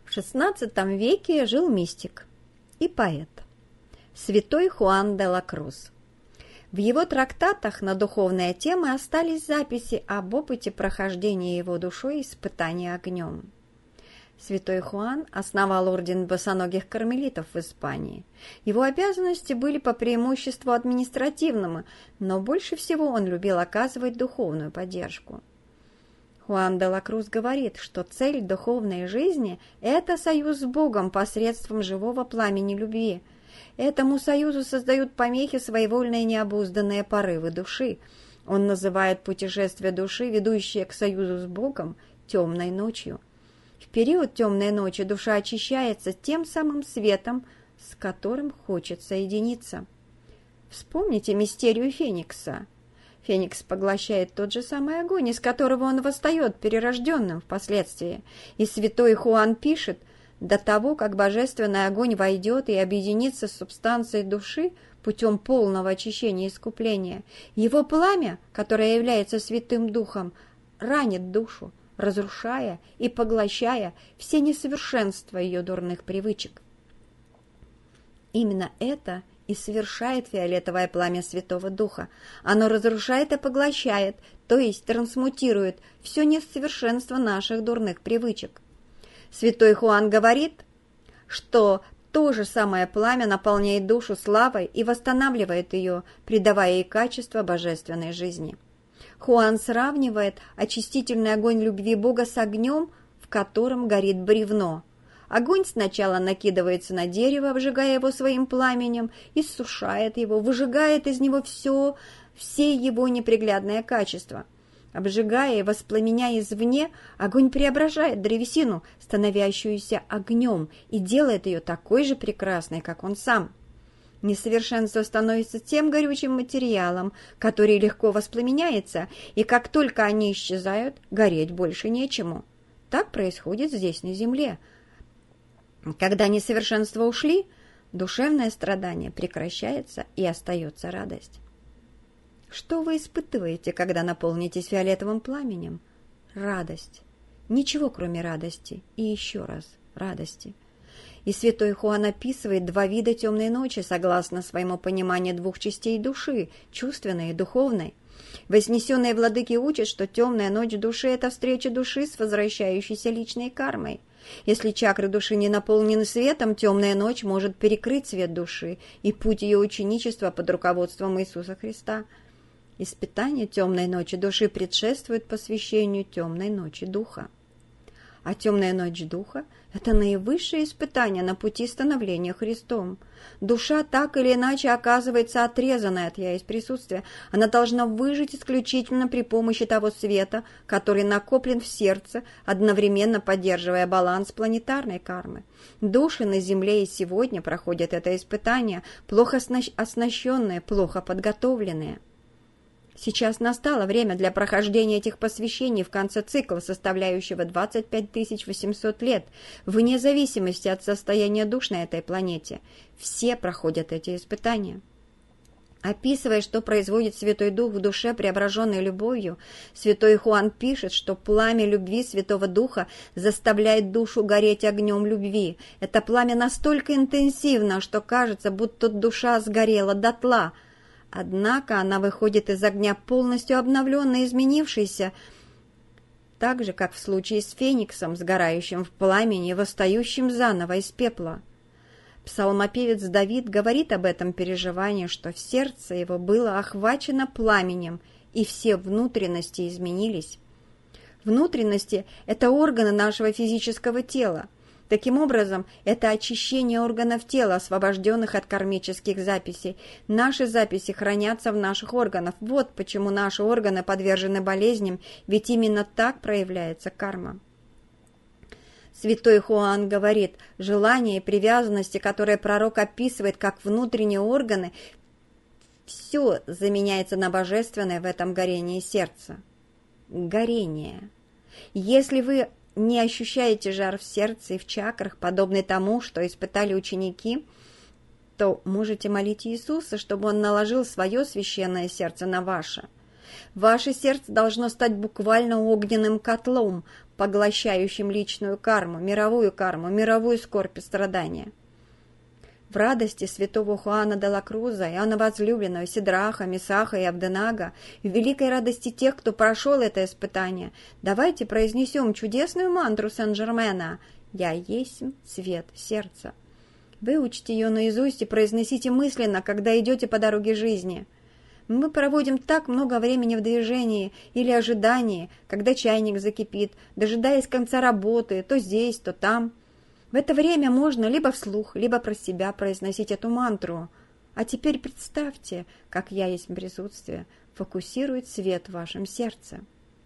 В XVI веке жил мистик и поэт, святой Хуан де ла Крус. В его трактатах на духовные темы остались записи об опыте прохождения его душой испытания огнем. Святой Хуан основал орден босоногих кармелитов в Испании. Его обязанности были по преимуществу административными, но больше всего он любил оказывать духовную поддержку. Хуан де ла Крус говорит, что цель духовной жизни – это союз с Богом посредством живого пламени любви. Этому союзу создают помехи своевольные необузданные порывы души. Он называет путешествие души, ведущее к союзу с Богом, темной ночью. В период темной ночи душа очищается тем самым светом, с которым хочет соединиться. Вспомните мистерию Феникса. Феникс поглощает тот же самый огонь, из которого он восстает перерожденным впоследствии. И святой Хуан пишет: до того, как божественный огонь войдет и объединится с субстанцией души путем полного очищения и искупления, его пламя, которое является Святым Духом, ранит душу, разрушая и поглощая все несовершенства ее дурных привычек. Именно это и совершает фиолетовое пламя Святого Духа. Оно разрушает и поглощает, то есть трансмутирует все несовершенство наших дурных привычек. Святой Хуан говорит, что то же самое пламя наполняет душу славой и восстанавливает ее, придавая ей качество божественной жизни. Хуан сравнивает очистительный огонь любви Бога с огнем, в котором горит бревно. Огонь сначала накидывается на дерево, обжигая его своим пламенем, иссушает его, выжигает из него все его неприглядное качество. Обжигая и воспламеняя извне, огонь преображает древесину, становящуюся огнем, и делает ее такой же прекрасной, как он сам. Несовершенство становится тем горючим материалом, который легко воспламеняется, и как только они исчезают, гореть больше нечему. Так происходит здесь, на земле. Когда несовершенства ушли, душевное страдание прекращается и остается радость. Что вы испытываете, когда наполнитесь фиолетовым пламенем? Радость. Ничего, кроме радости. И еще раз радости. И святой Хуан описывает два вида темной ночи, согласно своему пониманию двух частей души, чувственной и духовной. Вознесенные владыки учат, что темная ночь души – это встреча души с возвращающейся личной кармой. Если чакры души не наполнены светом, темная ночь может перекрыть свет души и путь ее ученичества под руководством Иисуса Христа. Испытание темной ночи души предшествует посвящению темной ночи духа. А темная ночь духа – это наивысшее испытание на пути становления Христом. Душа так или иначе оказывается отрезанной от я есть присутствия. Она должна выжить исключительно при помощи того света, который накоплен в сердце, одновременно поддерживая баланс планетарной кармы. Души на Земле и сегодня проходят это испытание, плохо оснащенные, плохо подготовленные. Сейчас настало время для прохождения этих посвящений в конце цикла, составляющего 25 800 лет, вне зависимости от состояния душ на этой планете. Все проходят эти испытания. Описывая, что производит Святой Дух в душе, преображенной любовью, святой Хуан пишет, что пламя любви Святого Духа заставляет душу гореть огнем любви. Это пламя настолько интенсивно, что кажется, будто душа сгорела дотла. Однако она выходит из огня полностью обновленной и изменившейся, так же, как в случае с Фениксом, сгорающим в пламени, восстающим заново из пепла. Псалмопевец Давид говорит об этом переживании, что в сердце его было охвачено пламенем, и все внутренности изменились. Внутренности – это органы нашего физического тела. Таким образом, это очищение органов тела, освобожденных от кармических записей. Наши записи хранятся в наших органах. Вот почему наши органы подвержены болезням, ведь именно так проявляется карма. Святой Хуан говорит, желания и привязанности, которые пророк описывает как внутренние органы, все заменяется на божественное в этом горении сердца. Горение. Если вы не ощущаете жар в сердце и в чакрах, подобный тому, что испытали ученики, то можете молить Иисуса, чтобы Он наложил свое священное сердце на ваше. Ваше сердце должно стать буквально огненным котлом, поглощающим личную карму, мировую скорбь и страдания. В радости святого Хуана де ла Круза, Иоанна Возлюбленного, Сидраха, Месаха и Абденага, в великой радости тех, кто прошел это испытание, давайте произнесем чудесную мантру Сен-Жермена «Я есть свет сердца». Выучите ее наизусть и произнесите мысленно, когда идете по дороге жизни. Мы проводим так много времени в движении или ожидании, когда чайник закипит, дожидаясь конца работы, то здесь, то там. В это время можно либо вслух, либо про себя произносить эту мантру. А теперь представьте, как «Я есть присутствие» фокусирует свет в вашем сердце.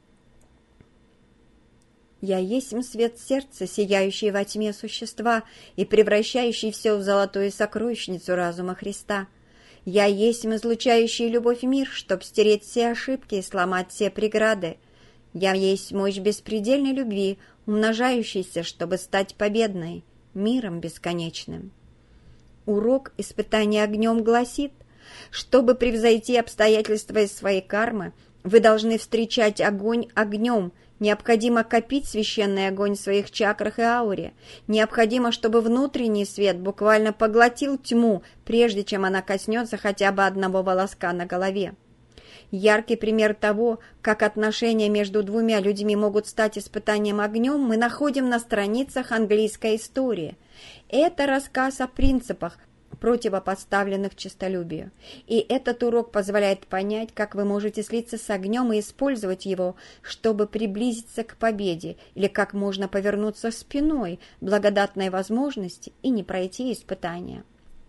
«Я есть свет сердца, сияющий во тьме существа и превращающий все в золотую сокровищницу разума Христа. Я есть излучающий любовь мир, чтоб стереть все ошибки и сломать все преграды. Я есть мощь беспредельной любви, умножающейся, чтобы стать победной, миром бесконечным». Урок испытания огнем гласит, чтобы превзойти обстоятельства из своей кармы, вы должны встречать огонь огнем. Необходимо копить священный огонь в своих чакрах и ауре. Необходимо, чтобы внутренний свет буквально поглотил тьму, прежде чем она коснется хотя бы одного волоска на голове. Яркий пример того, как отношения между двумя людьми могут стать испытанием огнем, мы находим на страницах английской истории. Это рассказ о принципах, противопоставленных честолюбию. И этот урок позволяет понять, как вы можете слиться с огнем и использовать его, чтобы приблизиться к победе, или как можно повернуться спиной благодатной возможности и не пройти испытания.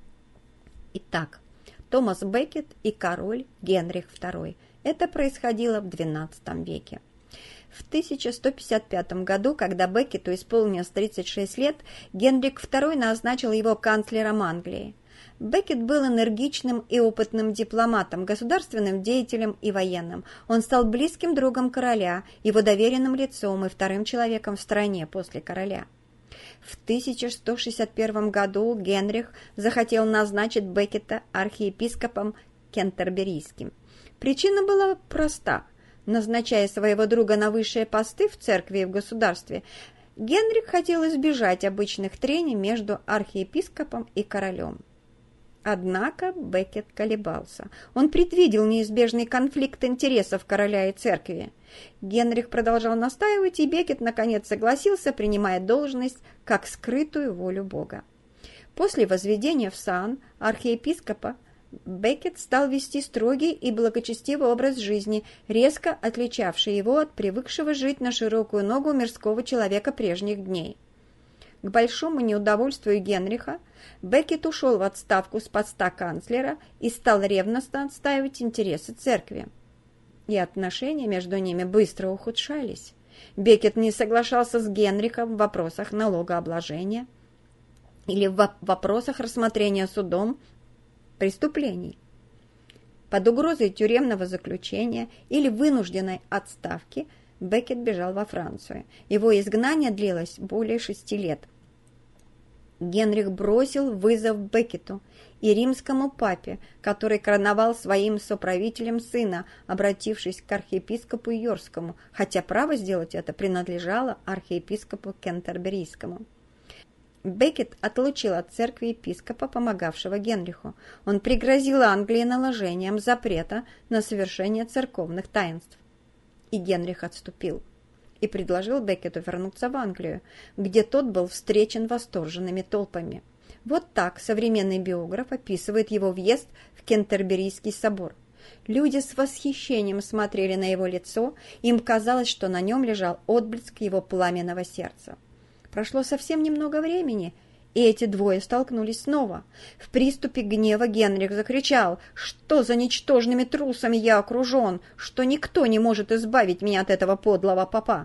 Итак, Томас Беккет и король Генрих II. Это происходило в XII веке. В 1155 году, когда Беккету исполнилось 36 лет, Генрих II назначил его канцлером Англии. Беккет был энергичным и опытным дипломатом, государственным деятелем и военным. Он стал близким другом короля, его доверенным лицом и вторым человеком в стране после короля. В 1161 году Генрих захотел назначить Беккета архиепископом кентерберийским. Причина была проста. Назначая своего друга на высшие посты в церкви и в государстве, Генрих хотел избежать обычных трений между архиепископом и королем. Однако Беккет колебался. Он предвидел неизбежный конфликт интересов короля и церкви. Генрих продолжал настаивать, и Беккет наконец согласился, принимая должность как скрытую волю Бога. После возведения в сан архиепископа Беккет стал вести строгий и благочестивый образ жизни, резко отличавший его от привыкшего жить на широкую ногу мирского человека прежних дней. К большому неудовольствию Генриха Беккет ушел в отставку с поста канцлера и стал ревностно отстаивать интересы церкви. И отношения между ними быстро ухудшались. Беккет не соглашался с Генрихом в вопросах налогообложения или в вопросах рассмотрения судом преступлений. Под угрозой тюремного заключения или вынужденной отставки Беккет бежал во Францию. Его изгнание длилось более 6 лет. Генрих бросил вызов Беккету и римскому папе, который короновал своим соправителем сына, обратившись к архиепископу Йоркскому, хотя право сделать это принадлежало архиепископу Кентерберийскому. Беккет отлучил от церкви епископа, помогавшего Генриху. Он пригрозил Англии наложением запрета на совершение церковных таинств. И Генрих отступил и предложил Беккету вернуться в Англию, где тот был встречен восторженными толпами. Вот так современный биограф описывает его въезд в Кентерберийский собор. Люди с восхищением смотрели на его лицо, им казалось, что на нем лежал отблеск его пламенного сердца. Прошло совсем немного времени, и эти двое столкнулись снова. В приступе гнева Генрих закричал: «Что за ничтожными трусами я окружен, что никто не может избавить меня от этого подлого попа?»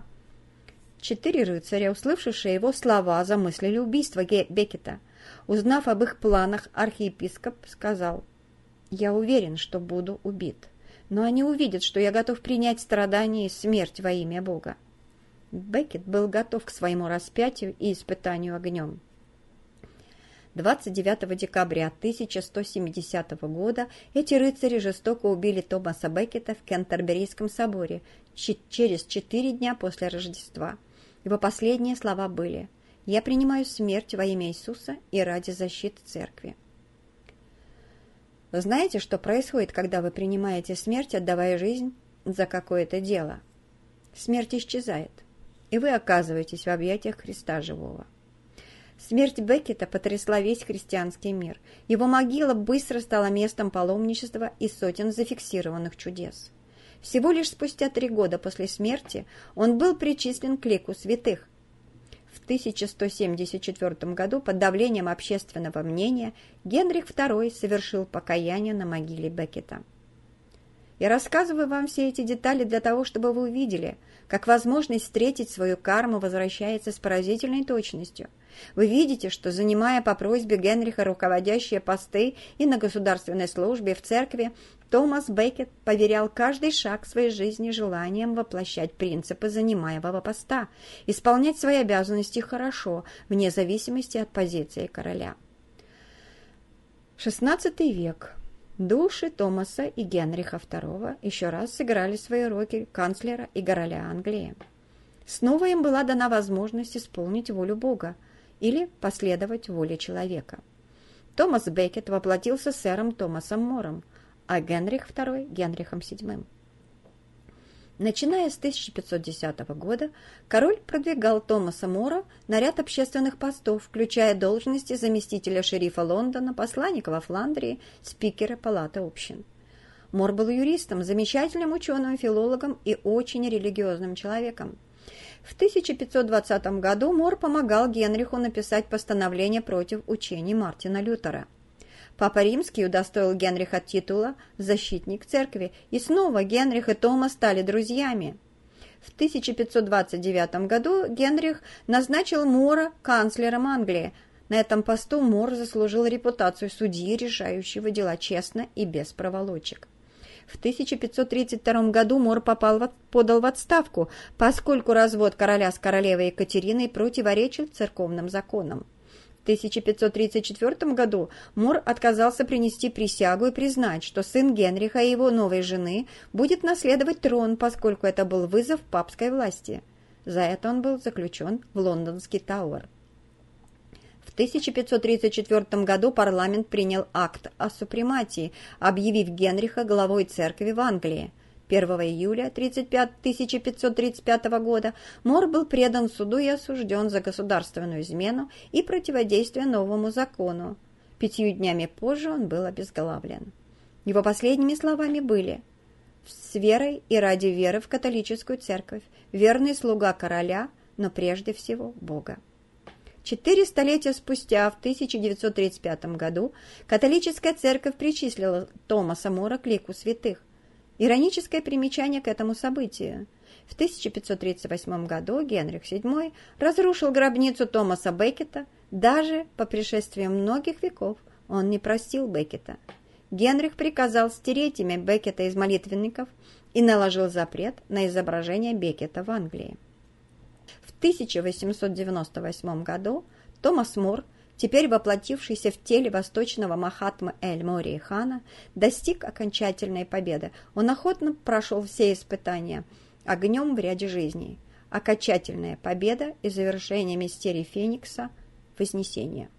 4 рыцаря, услышавшие его слова, замыслили убийство Беккета. Узнав об их планах, архиепископ сказал: «Я уверен, что буду убит, но они увидят, что я готов принять страдания и смерть во имя Бога». Беккет был готов к своему распятию и испытанию огнем. 29 декабря 1170 года эти рыцари жестоко убили Томаса Беккета в Кентерберийском соборе через 4 дня после Рождества. Его последние слова были: «Я принимаю смерть во имя Иисуса и ради защиты церкви». Вы знаете, что происходит, когда вы принимаете смерть, отдавая жизнь за какое-то дело? Смерть исчезает, и вы оказываетесь в объятиях Христа живого. Смерть Беккета потрясла весь христианский мир. Его могила быстро стала местом паломничества и сотен зафиксированных чудес. Всего лишь спустя 3 года после смерти он был причислен к лику святых. В 1174 году под давлением общественного мнения Генрих II совершил покаяние на могиле Беккета. Я рассказываю вам все эти детали для того, чтобы вы увидели, как возможность встретить свою карму возвращается с поразительной точностью. Вы видите, что, занимая по просьбе Генриха руководящие посты и на государственной службе в церкви, Томас Беккет поверял каждый шаг своей жизни желанием воплощать принципы занимаемого поста, исполнять свои обязанности хорошо, вне зависимости от позиции короля. XVI век. Души Томаса и Генриха II еще раз сыграли свои роли канцлера и короля Англии. Снова им была дана возможность исполнить волю Бога или последовать воле человека. Томас Беккет воплотился сэром Томасом Мором, а Генрих II – Генрихом VII. Начиная с 1510 года король продвигал Томаса Мора на ряд общественных постов, включая должности заместителя шерифа Лондона, посланника во Фландрии, спикера Палаты общин. Мор был юристом, замечательным ученым, филологом и очень религиозным человеком. В 1520 году Мор помогал Генриху написать постановление против учений Мартина Лютера. Папа Римский удостоил Генриха титула «Защитник церкви», и снова Генрих и Тома стали друзьями. В 1529 году Генрих назначил Мора канцлером Англии. На этом посту Мор заслужил репутацию судьи, решающего дела честно и без проволочек. В 1532 году Мор подал в отставку, поскольку развод короля с королевой Екатериной противоречил церковным законам. В 1534 году Мор отказался принести присягу и признать, что сын Генриха и его новой жены будет наследовать трон, поскольку это был вызов папской власти. За это он был заключен в лондонский Тауэр. В 1534 году парламент принял акт о супрематии, объявив Генриха главой церкви в Англии. 1 июля 1535 года Мор был предан суду и осужден за государственную измену и противодействие новому закону. 5 днями позже он был обезглавлен. Его последними словами были: «С верой и ради веры в католическую церковь, верный слуга короля, но прежде всего Бога». 4 столетия спустя, в 1935 году, католическая церковь причислила Томаса Мора к лику святых. Ироническое примечание к этому событию. В 1538 году Генрих VII разрушил гробницу Томаса Беккета. Даже по пришествии многих веков он не простил Беккета. Генрих приказал стереть имя Беккета из молитвенников и наложил запрет на изображение Беккета в Англии. В 1898 году Томас Мор, теперь воплотившийся в теле восточного Махатмы Эль-Мории хана, достиг окончательной победы. Он охотно прошел все испытания огнем в ряде жизней. Окончательная победа и завершение мистерии Феникса – Вознесение.